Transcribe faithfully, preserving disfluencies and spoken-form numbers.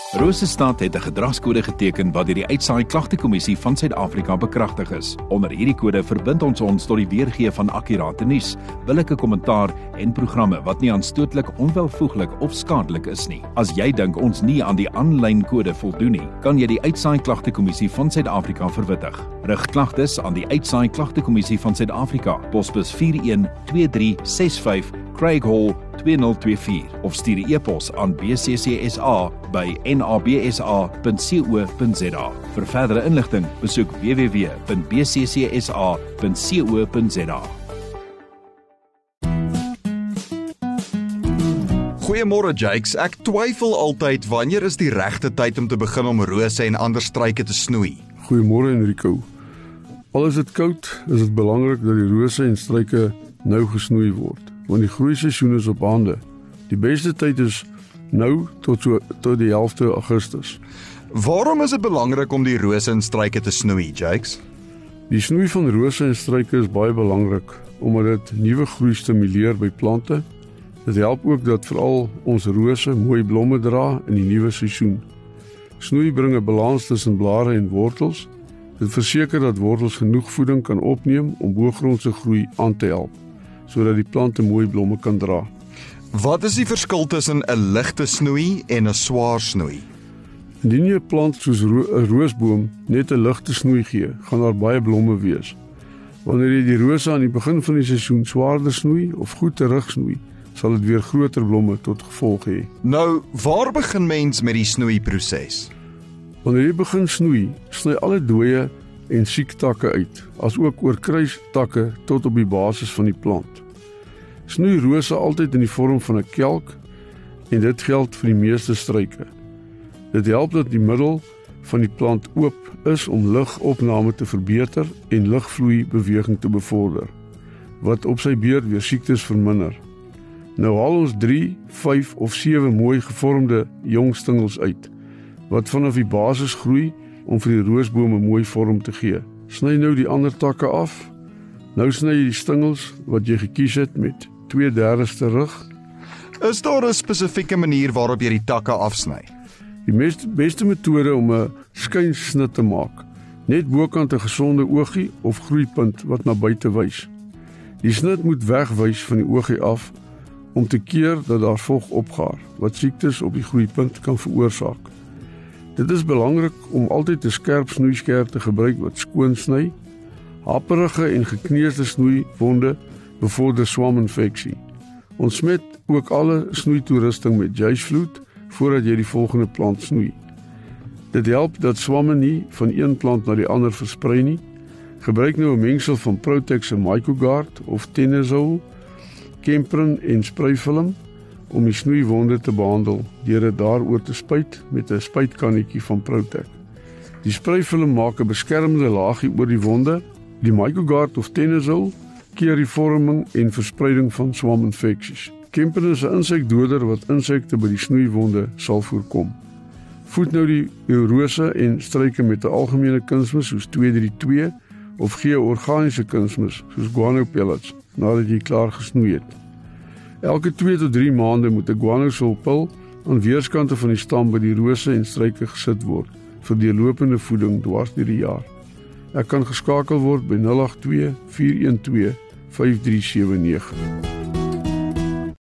Rosestad het 'n gedragskode geteken wat deur die Uitsaai Klagtekommissie van Suid-Afrika bekragtig is. Onder hierdie kode verbind ons ons tot die weergee van akkurate nuus, billike kommentaar en programme wat nie aanstootlik, onwelvoeglik of skadelik is nie. As jy dink ons nie aan die aanlyn kode voldoen nie, kan jy die Uitsaai Klagtekommissie van Suid-Afrika verwittig. Rig klagtes aan die Uitsaai Klagtekommissie van Suid-Afrika, posbus vier een twee drie ses vyf, Craig Hall twee nul twee vier of stuur 'n e-pos aan b c c s a by n a b s a punt co punt z a. Vir verdere inligting, besoek w w w punt b c c s a punt co punt z a. Goeiemôre Jakes, ek twyfel altyd wanneer is die regte tyd om te begin om rose en ander struike te snoei. Goeiemôre Enrico. Al is dit koud, is dit belangrik dat die rose en struike nou gesnoei word, want die groeiseisoen is op hande. Die beste tyd is nou tot so tot die helfte Augustus. Waarom is dit belangrik om die rose en struike te snoei, Jakes? Die snoei van rose en struike is baie belangrik omdat dit nuwe groei stimuleer by plante. Dit help ook dat veral ons rose mooi blomme dra in die nuwe seisoen. Snoei bring 'n balans tussen blare en wortels. Dit verseker dat wortels genoeg voeding kan opneem om boogrondse groei aan te help, sodat die plante mooi blomme kan dra. Wat is die verskil tussen 'n ligte snoei en 'n swaar snoei? Indien jy 'n plant soos 'n ro roosboom net 'n ligte snoei gee, gaan daar baie blomme wees. Wanneer jy die rose aan die begin van die seisoen swaarder snoei of goed terug snoei, sal dit weer groter blomme tot gevolg hê. Nou, waar begin mens met die snoeiproses? Wanneer jy begin snoei, sny alle dooie en siek takke uit, as ook oorkruis takke tot op die basis van die plant. Snoei rose altyd in die vorm van 'n kelk en dit geld vir die meeste struike. Dit help dat die middel van die plant oop is om lugopname te verbeter en lugvloei beweging te bevorder, wat op sy beurt weer siektes verminder. Nou haal ons drie, vyf of sewe mooi gevormde jong stingels uit, wat vanaf die basis groei om vir die roosboom 'n mooi vorm te gee. Sny nou die ander takke af. Nou sny jy die stingels wat jy gekies het met twee derdes terug. Is daar 'n spesifieke manier waarop jy die takke afsny? Die meest, beste metode om 'n skynsnit te maak, net bokant 'n gesonde oogie of groeipunt wat na buite wys. Die snit moet wegwys van die oogie af om te keer dat daar vog opgaar, wat siektes op die groeipunt kan veroorsaak. Dit is belangrik om altyd 'n skerp snoeiskerp te gebruik wat skoon sny. Haperige en gekneusde snoeiwonde bevorder swaminfeksie. Ontsmet ook alle snoeitoerusting met juicevloed voordat jy die volgende plant snoei. Dit help dat swamme nie van een plant na die ander versprei nie. Gebruik nou 'n mengsel van Protex en Mycogard of Tenazole, Kemprin en spruifilm om die snoeiwonde te behandel deur dit daaroor te spuit met 'n spuitkannetjie van Protex. Die spruifilm maak 'n beskermende laagie oor die wonde. Die Mycogard of Tenazole keer die vorming en verspreiding van swaminfeksies. Kemprin is 'n insekdoder wat insekte by die snoeiwonde sal voorkom. Voed nou die rose en struike met 'n algemene kunsmis soos twee drie twee of gee 'n organiese kunsmis soos guano pellets nadat jy klaar gesnoei het. Elke twee tot drie maande moet 'n guanosolpil aan weerskante van die stam by die rose en struike gesit word vir deurlopende voeding dwars deur die jaar. Ek kan geskakel word by nul agt twee vier een twee vyf drie sewe nege.